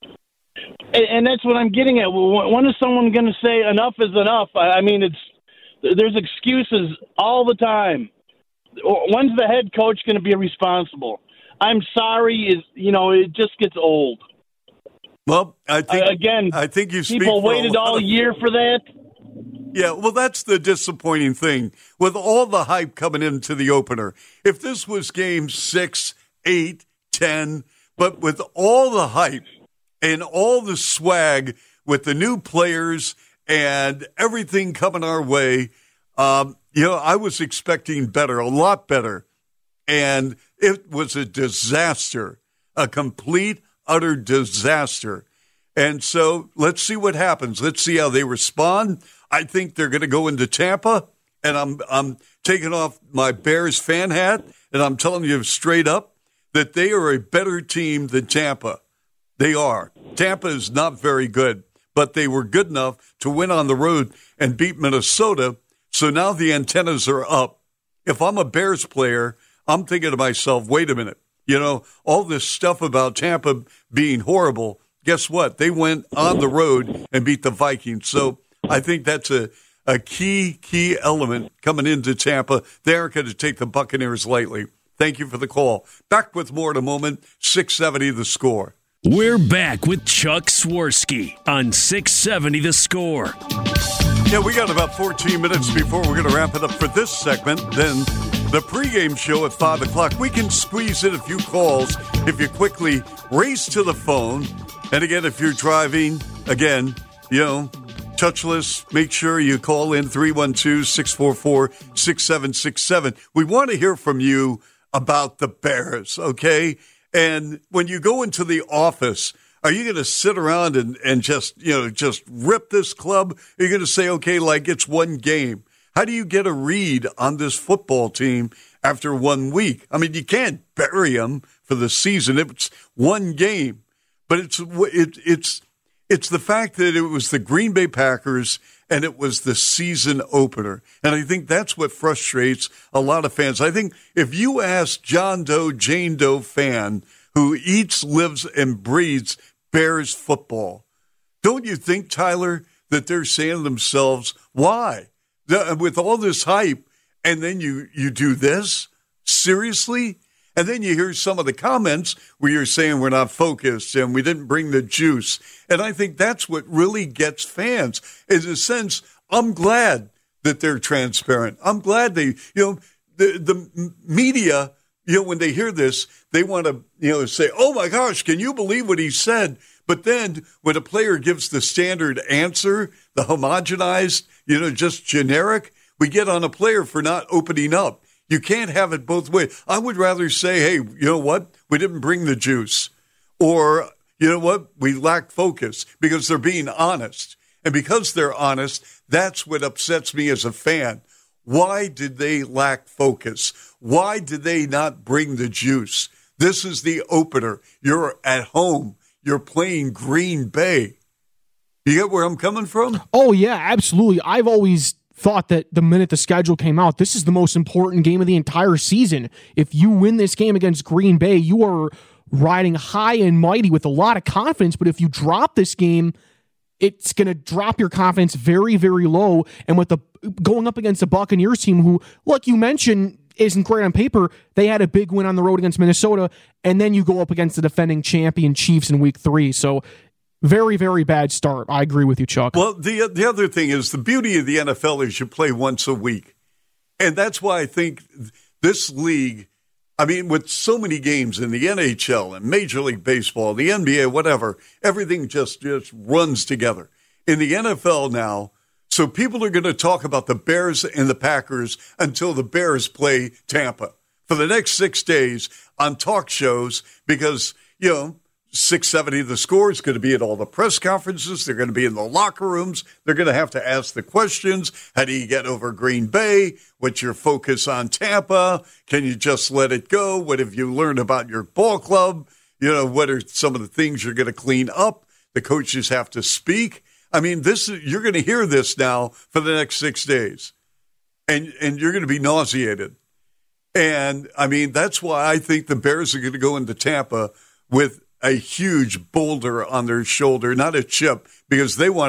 And that's what I'm getting at. When is someone going to say enough is enough? There's excuses all the time. When's the head coach going to be responsible? I'm sorry, it just gets old. Well, I think you speak people for waited all year for that. Yeah, well, that's the disappointing thing with all the hype coming into the opener. If this was game 6, 8, 10, but with all the hype and all the swag with the new players and everything coming our way, I was expecting better, a lot better. And it was a disaster, a complete, utter disaster. And so let's see what happens. Let's see how they respond. I think they're going to go into Tampa, and I'm taking off my Bears fan hat, and I'm telling you straight up that they are a better team than Tampa. They are. Tampa is not very good, but they were good enough to win on the road and beat Minnesota. So now the antennas are up. If I'm a Bears player, I'm thinking to myself, wait a minute. All this stuff about Tampa being horrible, guess what? They went on the road and beat the Vikings. So I think that's a key element coming into Tampa. They aren't going to take the Buccaneers lightly. Thank you for the call. Back with more in a moment. 670 The Score. We're back with Chuck Swirsky on 670 The Score. Yeah, we got about 14 minutes before we're going to wrap it up for this segment. Then the pregame show at 5 o'clock. We can squeeze in a few calls if you quickly race to the phone. And again, if you're driving, touchless, make sure you call in 312-644-6767. We want to hear from you about the Bears, okay? And when you go into the office, are you going to sit around and just rip this club? Are you going to say, okay, like it's one game? How do you get a read on this football team after 1 week? I mean, you can't bury them for the season. It's one game. But it's the fact that it was the Green Bay Packers and it was the season opener. And I think that's what frustrates a lot of fans. I think if you ask John Doe, Jane Doe fan who eats, lives, and breathes Bears football, don't you think, Tyler, that they're saying to themselves, why? With all this hype, and then you do this? Seriously? And then you hear some of the comments where you're saying we're not focused and we didn't bring the juice. And I think that's what really gets fans. In a sense, I'm glad that they're transparent. I'm glad the media, when they hear this, they want to, say, oh my gosh, can you believe what he said? But then when a player gives the standard answer, the homogenized, just generic, we get on a player for not opening up. You can't have it both ways. I would rather say, hey, you know what? We didn't bring the juice. Or, you know what? We lacked focus, because they're being honest. And because they're honest, that's what upsets me as a fan. Why did they lack focus? Why did they not bring the juice? This is the opener. You're at home. You're playing Green Bay. You get where I'm coming from? Oh, yeah, absolutely. I've always thought that the minute the schedule came out, this is the most important game of the entire season. If you win this game against Green Bay, you are riding high and mighty with a lot of confidence. But if you drop this game, it's going to drop your confidence very, very low. And with the going up against the Buccaneers team, who, like you mentioned, isn't great on paper, they had a big win on the road against Minnesota, and then you go up against the defending champion Chiefs in Week 3. So very, very bad start. I agree with you, Chuck. Well, the other thing is the beauty of the NFL is you play once a week. And that's why I think this league, with so many games in the NHL and Major League Baseball, the NBA, whatever, everything just runs together. In the NFL now, so people are going to talk about the Bears and the Packers until the Bears play Tampa for the next 6 days on talk shows, because, 670 The Score is going to be at all the press conferences. They're going to be in the locker rooms. They're going to have to ask the questions. How do you get over Green Bay? What's your focus on Tampa? Can you just let it go? What have you learned about your ball club? What are some of the things you're going to clean up? The coaches have to speak. You're going to hear this now for the next 6 days, and you're going to be nauseated. And, that's why I think the Bears are going to go into Tampa with a huge boulder on their shoulder, not a chip, because they want to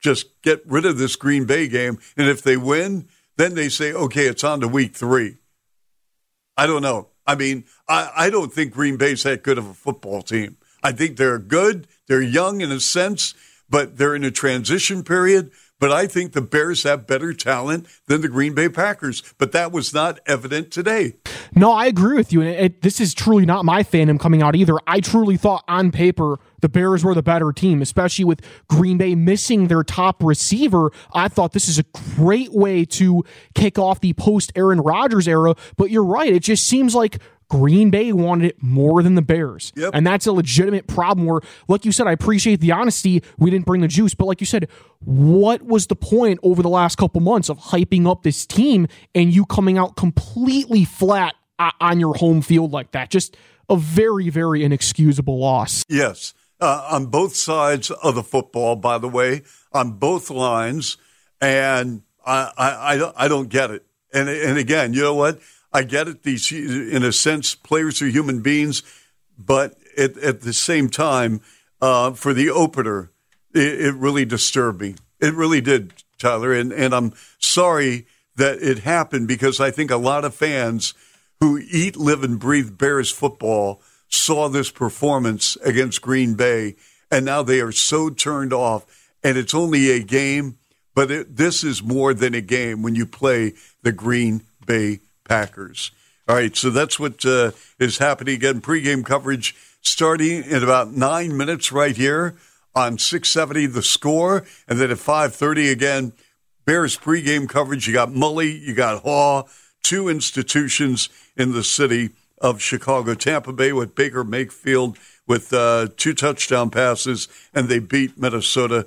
just get rid of this Green Bay game. And if they win, then they say, okay, it's on to week 3. I don't know. I mean, I don't think Green Bay's that good of a football team. I think they're good. They're young in a sense, but they're in a transition period. But I think the Bears have better talent than the Green Bay Packers. But that was not evident today. No, I agree with you. And this is truly not my fandom coming out either. I truly thought on paper the Bears were the better team, especially with Green Bay missing their top receiver. I thought this is a great way to kick off the post-Aaron Rodgers era. But you're right. It just seems like Green Bay wanted it more than the Bears. Yep. And that's a legitimate problem where, like you said, I appreciate the honesty. We didn't bring the juice. But like you said, what was the point over the last couple months of hyping up this team and you coming out completely flat on your home field like that? Just a very, very inexcusable loss. Yes. On both sides of the football, by the way, on both lines. And I don't get it. And again, you know what? I get it. These, in a sense, players are human beings, but at the same time, for the opener, it really disturbed me. It really did, Tyler. And I'm sorry that it happened because I think a lot of fans who eat, live, and breathe Bears football saw this performance against Green Bay, and now they are so turned off. And it's only a game, but this is more than a game when you play the Green Bay Packers. All right, so that's what is happening again. Pre-game coverage starting in about 9 minutes right here on 670 The Score. And then at 5:30 again, Bears pre-game coverage. You got Mully, you got Haw, two institutions in the city of Chicago. Tampa Bay with Baker Mayfield with 2 touchdown passes, and they beat Minnesota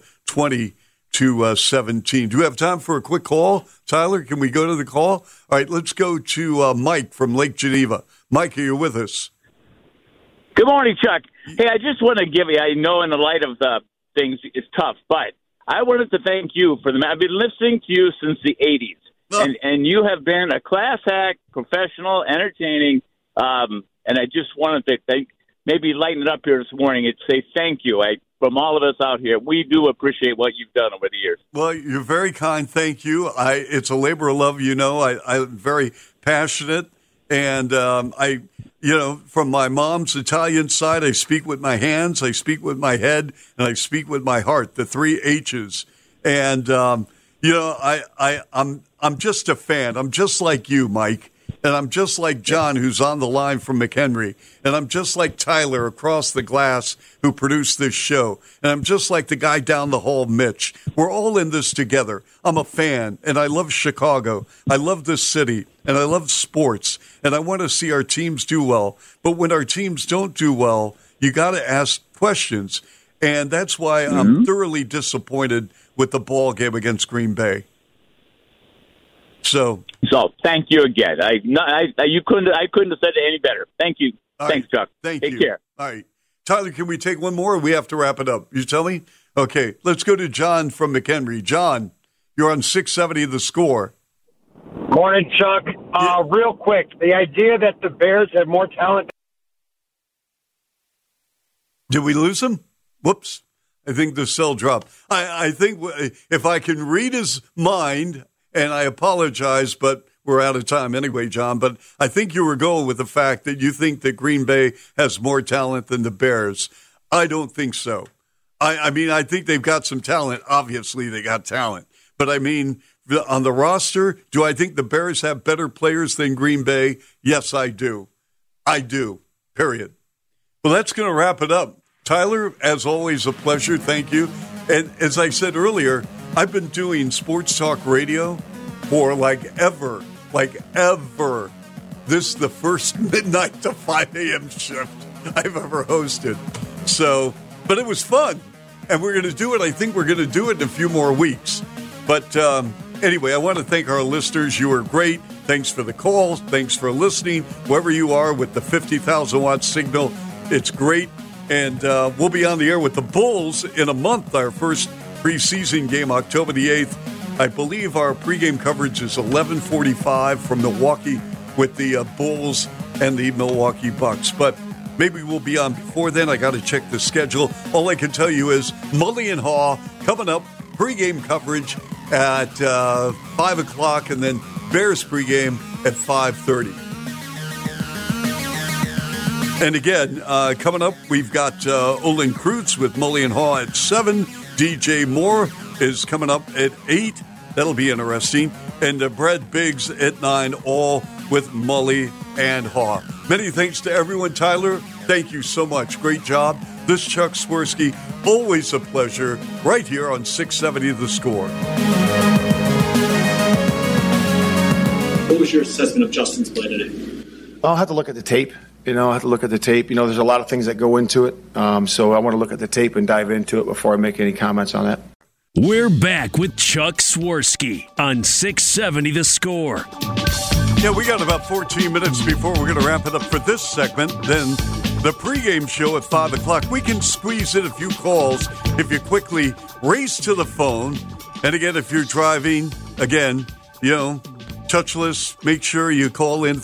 20-17. Do you have time for a quick call, Tyler? Can we go to the call? All right, let's go to Mike from Lake Geneva. Mike, are you with us? Good morning, Chuck. Hey, I just want to give you, I know in the light of the things, it's tough, but I wanted to thank you for I've been listening to you since the 80s, and you have been a class act, professional, entertaining, and I just wanted to maybe lighten it up here this morning and say thank you. From all of us out here, we do appreciate what you've done over the years. Well, you're very kind. Thank you. It's a labor of love, you know. I'm very passionate, and from my mom's Italian side, I speak with my hands, I speak with my head, and I speak with my heart, the 3 H's. And, I'm just a fan. I'm just like you, Mike. And I'm just like John, who's on the line from McHenry. And I'm just like Tyler across the glass, who produced this show. And I'm just like the guy down the hall, Mitch. We're all in this together. I'm a fan, and I love Chicago. I love this city, and I love sports. And I want to see our teams do well. But when our teams don't do well, you got to ask questions. And that's why I'm thoroughly disappointed with the ball game against Green Bay. So thank you again. I couldn't have said it any better. Thank you. Thanks, Chuck. Thank you. Take care. All right. Tyler, can we take one more or we have to wrap it up? You tell me? Okay. Let's go to John from McHenry. John, you're on 670 The Score. Morning, Chuck. Real quick, the idea that the Bears have more talent. Did we lose him? Whoops. I think the cell dropped. I think if I can read his mind, and I apologize, but we're out of time anyway, John. But I think you were going with the fact that you think that Green Bay has more talent than the Bears. I don't think so. I mean, I think they've got some talent. Obviously, they got talent. But I mean, on the roster, do I think the Bears have better players than Green Bay? Yes, I do. I do, period. Well, that's going to wrap it up. Tyler, as always, a pleasure. Thank you. And as I said earlier, I've been doing sports talk radio for ever. This is the first midnight to 5 a.m. shift I've ever hosted. So, but it was fun. And we're going to do it. I think we're going to do it in a few more weeks. But anyway, I want to thank our listeners. You were great. Thanks for the calls. Thanks for listening. Wherever you are with the 50,000 watt signal, it's great. And we'll be on the air with the Bulls in a month, our first preseason game, October the 8th. I believe our pregame coverage is 11:45 from Milwaukee with the Bulls and the Milwaukee Bucks. But maybe we'll be on before then. I got to check the schedule. All I can tell you is Mully and Haw coming up pregame coverage at 5 o'clock, and then Bears pregame at 5:30. And again, coming up, we've got Olin Kreutz with Mully and Haw at 7. DJ Moore is coming up at 8. That'll be interesting. And Brad Biggs at 9, all with Mully and Haw. Many thanks to everyone. Tyler, thank you so much. Great job. This is Chuck Swirsky. Always a pleasure right here on 670 The Score. What was your assessment of Justin's play today? I'll have to look at the tape. There's a lot of things that go into it. So I want to look at the tape and dive into it before I make any comments on that. We're back with Chuck Swirsky on 670 The Score. Yeah, we got about 14 minutes before we're going to wrap it up for this segment. Then the pregame show at 5 o'clock. We can squeeze in a few calls if you quickly race to the phone. And again, if you're driving, again, touchless, make sure you call in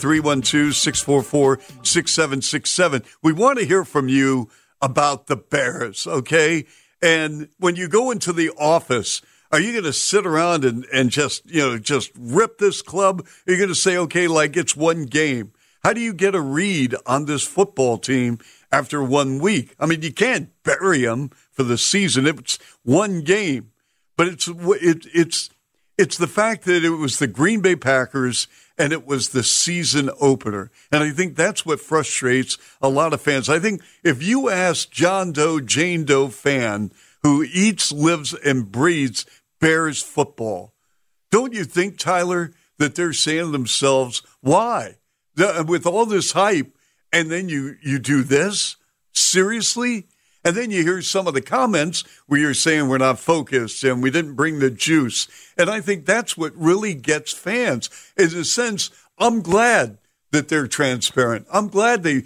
312-644-6767. We want to hear from you about the Bears, okay? And when you go into the office, are you going to sit around and just rip this club? Are you going to say, okay, like it's one game? How do you get a read on this football team after 1 week? I mean, you can't bury them for the season. It's one game, but it's the fact that it was the Green Bay Packers and it was the season opener. And I think that's what frustrates a lot of fans. I think if you ask John Doe, Jane Doe fan who eats, lives, and breathes Bears football, don't you think, Tyler, that they're saying to themselves, why? With all this hype, and then you do this? Seriously? And then you hear some of the comments where you're saying we're not focused and we didn't bring the juice. And I think that's what really gets fans. In a sense, I'm glad that they're transparent. I'm glad the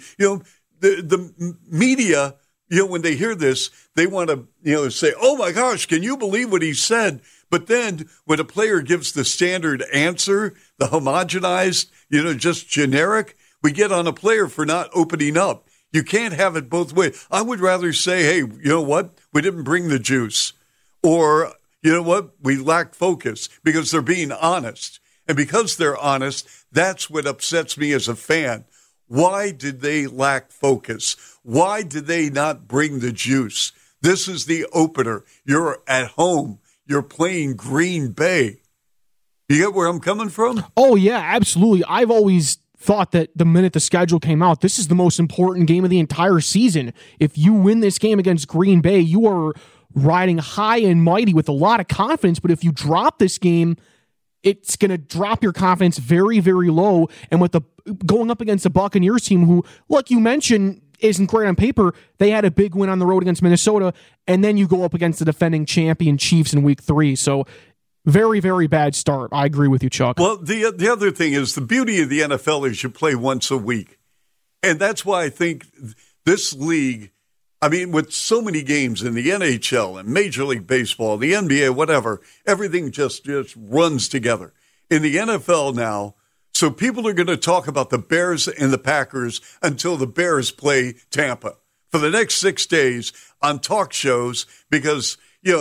media, when they hear this, they want to, say, oh my gosh, can you believe what he said? But then when a player gives the standard answer, the homogenized, just generic, we get on a player for not opening up. You can't have it both ways. I would rather say, hey, you know what? We didn't bring the juice. Or, you know what? We lack focus, because they're being honest. And because they're honest, that's what upsets me as a fan. Why did they lack focus? Why did they not bring the juice? This is the opener. You're at home. You're playing Green Bay. You get where I'm coming from? Oh, yeah, absolutely. I've always thought that the minute the schedule came out, this is the most important game of the entire season. If you win this game against Green Bay, you are riding high and mighty with a lot of confidence. But if you drop this game, it's going to drop your confidence very, very low. And with going up against the Buccaneers team, who, like you mentioned, isn't great on paper, they had a big win on the road against Minnesota, and then you go up against the defending champion Chiefs in Week 3. So very, very bad start. I agree with you, Chuck. Well, the other thing is the beauty of the NFL is you play once a week. And that's why I think this league, I mean, with so many games in the NHL and Major League Baseball, the NBA, whatever, everything just runs together. In the NFL now, so people are going to talk about the Bears and the Packers until the Bears play Tampa for the next 6 days on talk shows, because,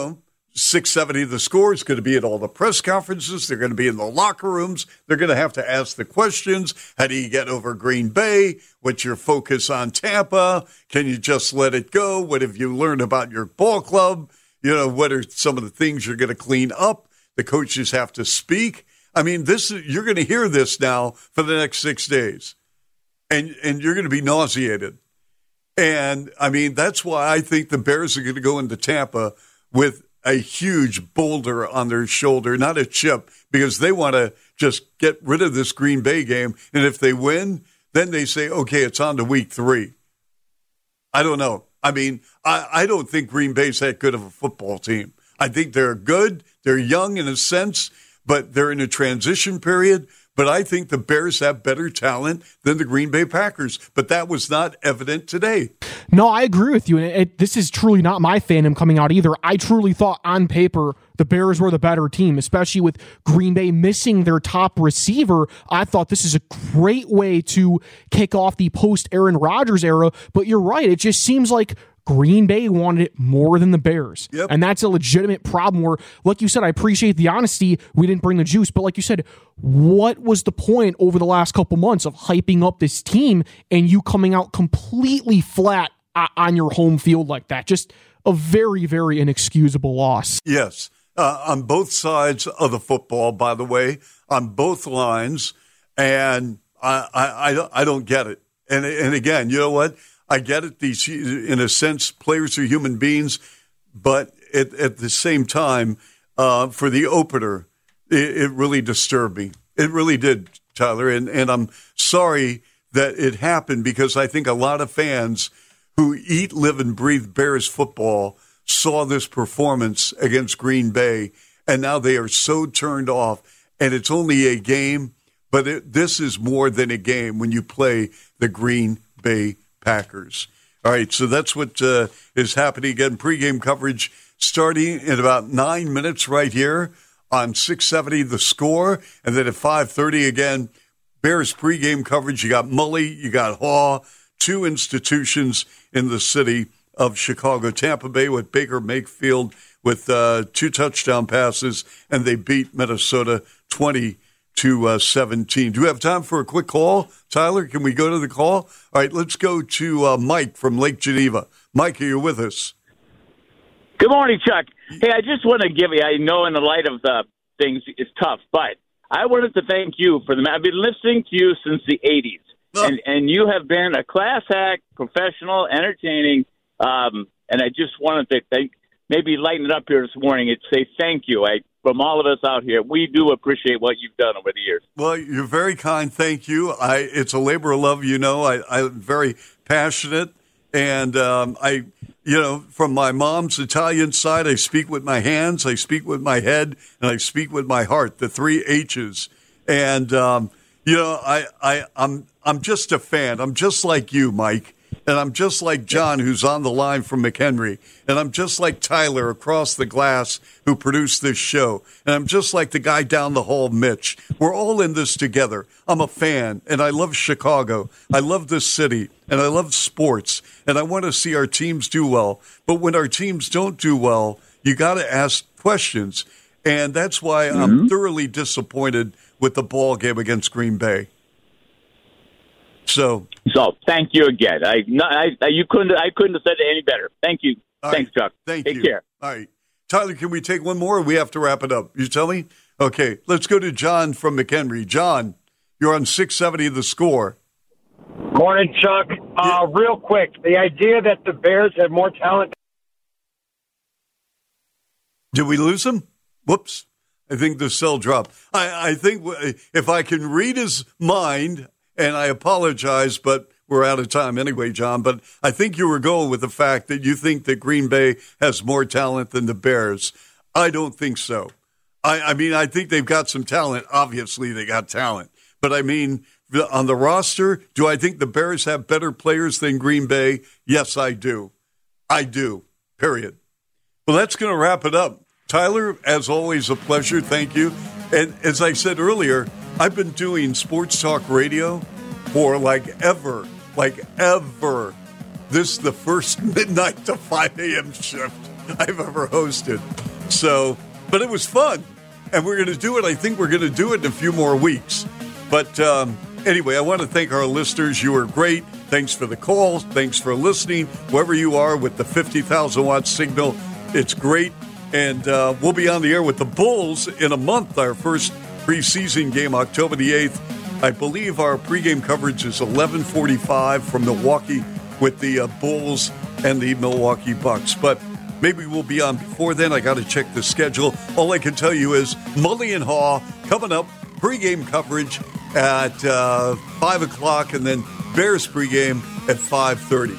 670 The Score is going to be at all the press conferences. They're going to be in the locker rooms. They're going to have to ask the questions. How do you get over Green Bay? What's your focus on Tampa? Can you just let it go? What have you learned about your ball club? What are some of the things you're going to clean up? The coaches have to speak. I mean, you're going to hear this now for the next 6 days, and you're going to be nauseated. And, I mean, that's why I think the Bears are going to go into Tampa with a huge boulder on their shoulder, not a chip, because they want to just get rid of this Green Bay game. And if they win, then they say, okay, it's on to Week 3. I don't know. I mean, I don't think Green Bay's that good of a football team. I think they're good. They're young in a sense, but they're in a transition period. But I think the Bears have better talent than the Green Bay Packers. But that was not evident today. No, I agree with you. And this is truly not my fandom coming out either. I truly thought on paper the Bears were the better team, especially with Green Bay missing their top receiver. I thought this is a great way to kick off the post-Aaron Rodgers era. But you're right. It just seems like Green Bay wanted it more than the Bears. Yep. And that's a legitimate problem where, like you said, I appreciate the honesty. We didn't bring the juice. But like you said, what was the point over the last couple months of hyping up this team and you coming out completely flat on your home field like that? Just a very, very inexcusable loss. Yes. On both sides of the football, by the way, on both lines. And I don't get it. And again, you know what? I get it. These, in a sense, players are human beings, but at the same time, for the opener, it really disturbed me. It really did, Tyler. And I'm sorry that it happened because I think a lot of fans who eat, live, and breathe Bears football saw this performance against Green Bay, and now they are so turned off. And it's only a game, but this is more than a game when you play the Green Bay Packers. All right, so that's what is happening again. Pre-game coverage starting in about 9 minutes right here on 670 The Score. And then at 5:30 again, Bears pre-game coverage. You got Mully, you got Haw, two institutions in the city of Chicago. Tampa Bay with Baker Mayfield with 2 touchdown passes, and they beat Minnesota 20-17. Do you have time for a quick call, Tyler? Can we go to the call? All right, let's go to Mike from Lake Geneva. Mike, are you with us? Good morning, Chuck. Hey, I just want to give you, I know in the light of the things, it's tough, but I wanted to thank you for I've been listening to you since the 80s, and you have been a class act, professional, entertaining, and I just wanted to maybe lighten it up here this morning and say thank you. From all of us out here, we do appreciate what you've done over the years. Well, you're very kind. Thank you. It's a labor of love, you know. I'm very passionate, and from my mom's Italian side, I speak with my hands, I speak with my head, and I speak with my heart, the 3 H's. And, I'm just a fan. I'm just like you, Mike. And I'm just like John, who's on the line from McHenry. And I'm just like Tyler across the glass, who produced this show. And I'm just like the guy down the hall, Mitch. We're all in this together. I'm a fan, and I love Chicago. I love this city, and I love sports. And I want to see our teams do well. But when our teams don't do well, you got to ask questions. And that's why I'm thoroughly disappointed with the ball game against Green Bay. So thank you again. I couldn't have said it any better. Thank you. Thanks, Chuck. Thank you. Take care. All right. Tyler, can we take one more or we have to wrap it up? You tell me? Okay, let's go to John from McHenry. John, you're on 670 The Score. Morning, Chuck. Real quick, the idea that the Bears have more talent. Did we lose him? Whoops. I think the cell dropped. I think if I can read his mind, and I apologize, but we're out of time anyway, John. But I think you were going with the fact that you think that Green Bay has more talent than the Bears. I don't think so. I mean, I think they've got some talent. Obviously, they got talent. But I mean, on the roster, do I think the Bears have better players than Green Bay? Yes, I do. I do, period. Well, that's going to wrap it up. Tyler, as always, a pleasure. Thank you. And as I said earlier, I've been doing sports talk radio for like ever. This is the first midnight to 5 a.m. shift I've ever hosted. So, but it was fun. And we're going to do it. I think we're going to do it in a few more weeks. But anyway, I want to thank our listeners. You were great. Thanks for the calls. Thanks for listening. Wherever you are with the 50,000 watt signal, it's great. And we'll be on the air with the Bulls in a month, our first preseason game, October the 8th. I believe our pregame coverage is 11:45 from Milwaukee with the Bulls and the Milwaukee Bucks. But maybe we'll be on before then. I got to check the schedule. All I can tell you is Mully and Haw coming up, pregame coverage at 5 o'clock, and then Bears pregame at 5:30.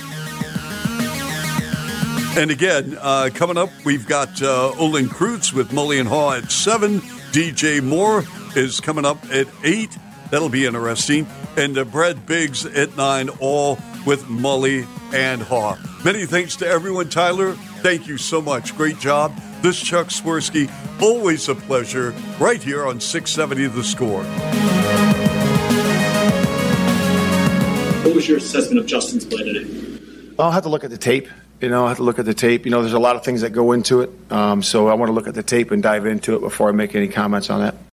And again, coming up, we've got Olin Kreutz with Mully and Haw at 7. DJ Moore is coming up at 8. That'll be interesting. And Brad Biggs at 9, all with Mully and Haw. Many thanks to everyone. Tyler, thank you so much. Great job. This is Chuck Swirsky. Always a pleasure. Right here on 670 The Score. What was your assessment of Justin's play today? I'll have to look at the tape. There's a lot of things that go into it. So I want to look at the tape and dive into it before I make any comments on that.